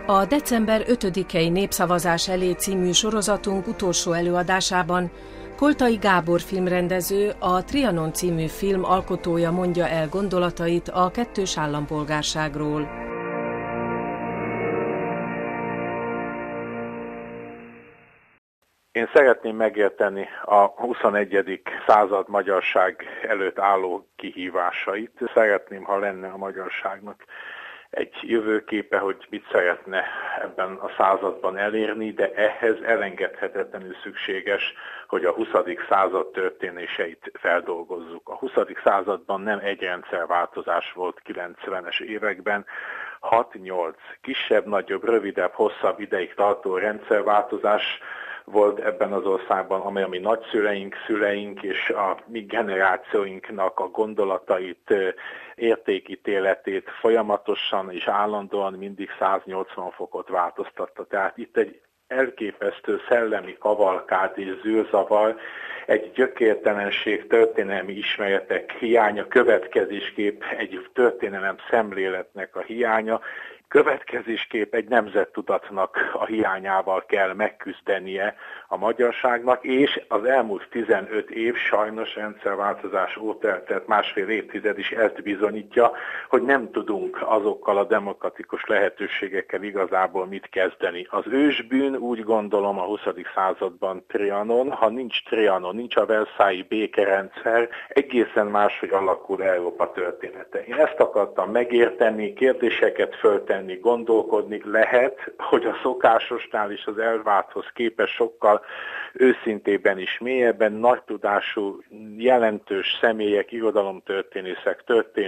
A december 5-i Népszavazás elé című sorozatunk utolsó előadásában Koltai Gábor filmrendező, a Trianon című film alkotója mondja el gondolatait a kettős állampolgárságról. Én szeretném megérteni a 21. század magyarság előtt álló kihívásait. Szeretném, ha lenne a magyarságnak egy jövőképe, hogy mit szeretne ebben a században elérni, de ehhez elengedhetetlenül szükséges, hogy a 20. század történéseit feldolgozzuk. A 20. században nem egy rendszerváltozás volt 90-es években, 6-8 kisebb, nagyobb, rövidebb, hosszabb ideig tartó rendszerváltozás volt ebben az országban, amely a mi nagyszüleink, szüleink és a mi generációinknak a gondolatait, értékítéletét folyamatosan és állandóan mindig 180 fokot változtatta. Tehát itt egy elképesztő szellemi kavalkád és zűrzavar, egy gyökértelenség, történelmi ismeretek hiánya, következésképp egy történelem szemléletnek a hiánya, következésképp egy nemzettudatnak a hiányával kell megküzdenie a magyarságnak, és az elmúlt 15 év sajnos rendszerváltozás óta eltelt másfél évtized is ezt bizonyítja, hogy nem tudunk azokkal a demokratikus lehetőségekkel igazából mit kezdeni. Az ősbűn úgy gondolom a 20. században Trianon, ha nincs Trianon, nincs a Versailles békerendszer, egészen máshogy alakul Európa története. Én ezt akartam megérteni, kérdéseket föltenni, gondolkodni. Lehet, hogy a szokásosnál is az elvárthoz képest sokkal őszintében is mélyebben nagy tudású, jelentős személyek, irodalomtörténészek,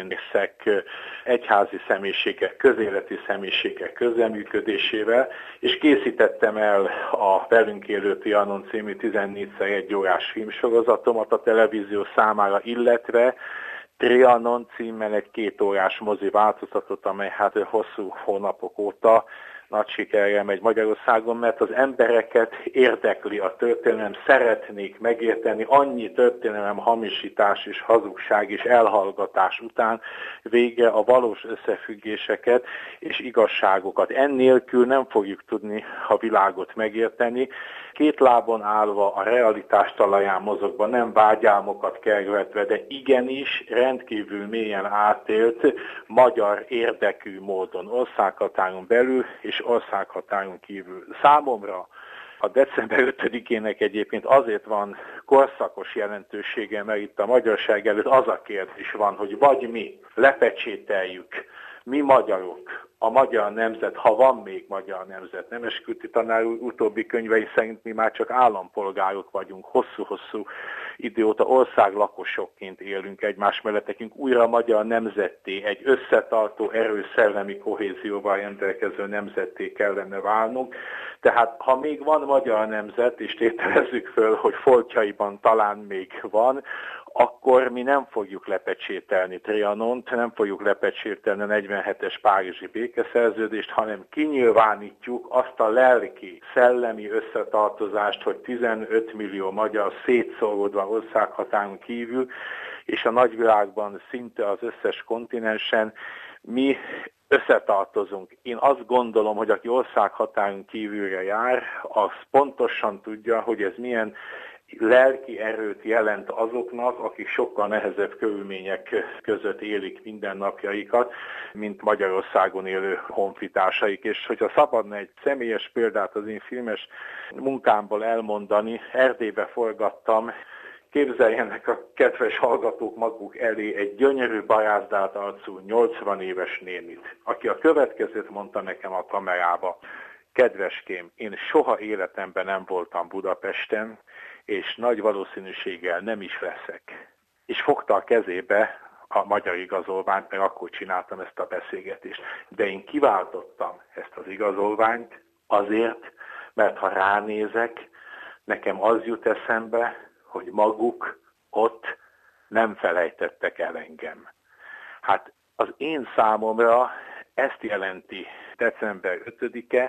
egyházi személyiségek, közéleti személyiségek közreműködésével, és készítettem el a Velünk élő Trianon című 14x1 órás filmsorozatomat a televízió számára, illetve Trianon címmel egy 2 órás mozi változatot, amely hosszú hónapok óta nagy sikerrel megy Magyarországon, mert az embereket érdekli a történelem, szeretnék megérteni, annyi történelem hamisítás és hazugság és elhallgatás után végre a valós összefüggéseket és igazságokat. Ennélkül nem fogjuk tudni a világot megérteni. 2 lábon állva a realitás talaján mozogva, nem vágyálmokat kergetve, de igenis rendkívül mélyen átélt, magyar érdekű módon országhatáron belül és országhatáron kívül. Számomra a december 5-ének egyébként azért van korszakos jelentősége, mert itt a magyarság előtt az a kérdés van, hogy vagy mi lepecsételjük, mi magyarok, a magyar nemzet, ha van még magyar nemzet. Nemeskürti tanár úr utóbbi könyvei szerint mi már csak állampolgárok vagyunk, hosszú-hosszú idő óta országlakosokként élünk egymás mellett, nekünk újra magyar nemzetté, egy összetartó, erős szellemi kohézióval rendelkező nemzetté kellene válnunk. Tehát ha még van magyar nemzet, és tételezzük föl, hogy foltjaiban talán még van, akkor mi nem fogjuk lepecsételni Trianont, nem fogjuk lepecsételni a 47-es párizsi békeszerződést, hanem kinyilvánítjuk azt a lelki, szellemi összetartozást, hogy 15 millió magyar szétszóródva országhatáron kívül, és a nagyvilágban szinte az összes kontinensen mi összetartozunk. Én azt gondolom, hogy aki országhatáron kívülre jár, az pontosan tudja, hogy ez milyen lelki erőt jelent azoknak, akik sokkal nehezebb körülmények között élik mindennapjaikat, mint Magyarországon élő honfitársaik. És hogyha szabadna egy személyes példát az én filmes munkámból elmondani, Erdélybe forgattam, képzeljenek a kedves hallgatók maguk elé egy gyönyörű barázdált arcú 80 éves nénit, aki a következőt mondta nekem a kamerába: kedveském, én soha életemben nem voltam Budapesten, és nagy valószínűséggel nem is leszek. És fogta a kezébe a magyar igazolványt, mert akkor csináltam ezt a beszélgetést. De én kiváltottam ezt az igazolványt azért, mert ha ránézek, nekem az jut eszembe, hogy maguk ott nem felejtettek el engem. Hát az én számomra ezt jelenti december 5-e,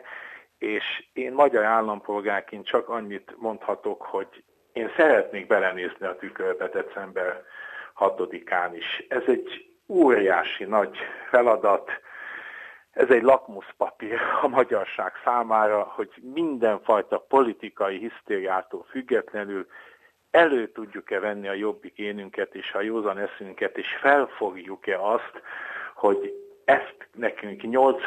és én magyar állampolgárként csak annyit mondhatok, hogy én szeretnék belenézni a tükörbe december 6-án is. Ez egy óriási nagy feladat, Ez egy lakmuszpapír a magyarság számára, hogy mindenfajta politikai hisztériától függetlenül elő tudjuk-e venni a jobbik énünket és a józan eszünket, és felfogjuk-e azt, hogy ezt nekünk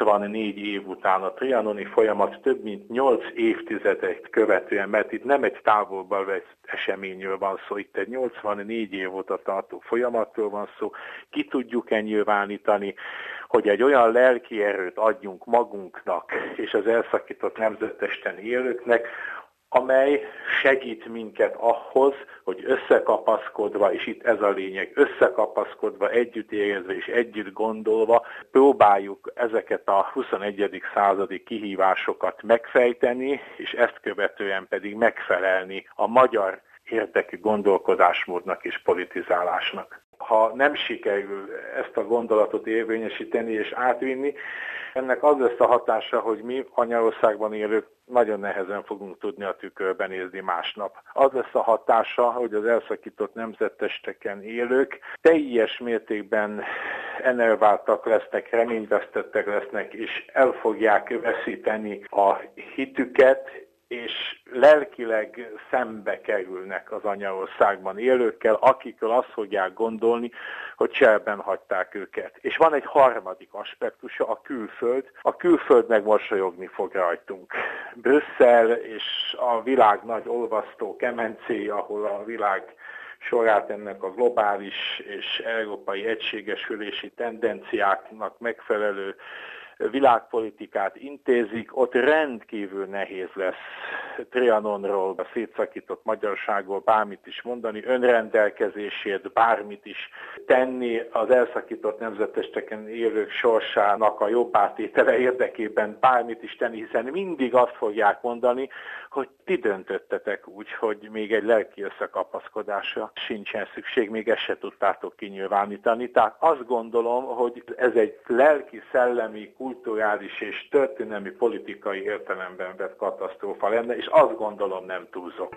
84 év után a trianoni folyamat több mint 8 évtizedet követően, mert itt nem egy távolból vett eseményről van szó, itt egy 84 év óta tartó folyamatról van szó, ki tudjuk-e nyilvánítani, hogy egy olyan lelki erőt adjunk magunknak és az elszakított nemzetesten élőknek, amely segít minket ahhoz, hogy összekapaszkodva, és itt ez a lényeg, összekapaszkodva, együtt érezve és együtt gondolva próbáljuk ezeket a 21. századi kihívásokat megfejteni, és ezt követően pedig megfelelni a magyar érdekű gondolkodásmódnak és politizálásnak. Ha nem sikerül ezt a gondolatot érvényesíteni és átvinni, ennek az lesz a hatása, hogy mi Anyaországban élők nagyon nehezen fogunk tudni a tükörbe nézni másnap. Az lesz a hatása, hogy az elszakított nemzettesteken élők teljes mértékben enerváltak lesznek, reményvesztettek lesznek, és el fogják veszíteni a hitüket, és lelkileg szembe kerülnek az Anyaországban élőkkel, akikről azt fogják gondolni, hogy cserben hagyták őket. És van egy harmadik aspektusa, a külföld. A külföld meg mosolyogni fog rajtunk. Brüsszel és a világ nagy olvasztó kemencéje, ahol a világ sorát ennek a globális és európai egységesülési tendenciáknak megfelelő világpolitikát intézik, ott rendkívül nehéz lesz Trianonról, a szétszakított magyarságról bármit is mondani, önrendelkezésért bármit is tenni, az elszakított nemzetesteken élők sorsának a jobb átétele érdekében bármit is tenni, hiszen mindig azt fogják mondani, hogy ti döntöttetek úgy, hogy még egy lelki összekapaszkodásra sincsen szükség, még ezt se tudtátok kinyilvánítani. Tehát azt gondolom, hogy ez egy lelki, szellemi, kulturális és történelmi politikai értelemben vett katasztrófa lenne, és azt gondolom nem túlzok.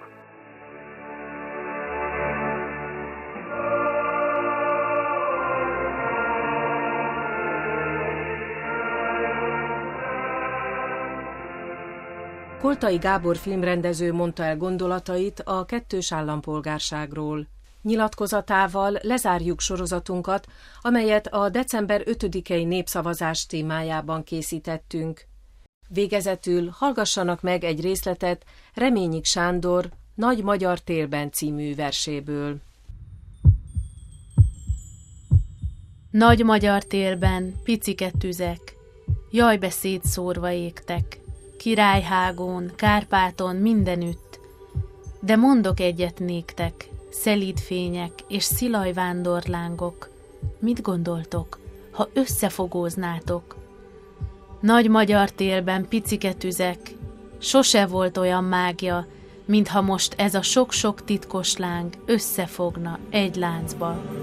Koltai Gábor filmrendező mondta el gondolatait a kettős állampolgárságról. Nyilatkozatával lezárjuk sorozatunkat, amelyet a december 5-i népszavazás témájában készítettünk. Végezetül hallgassanak meg egy részletet Reményik Sándor Nagy magyar térben című verséből. Nagy magyar térben picike tüzek, jajbe szétszórva égtek, Királyhágón, Kárpáton, mindenütt. De mondok egyet néktek, szelíd fények és szilaj vándorlángok. Mit gondoltok, ha összefogóznátok? Nagy magyar térben picike tüzek, sose volt olyan mágia, mintha most ez a sok-sok titkos láng összefogna egy láncba.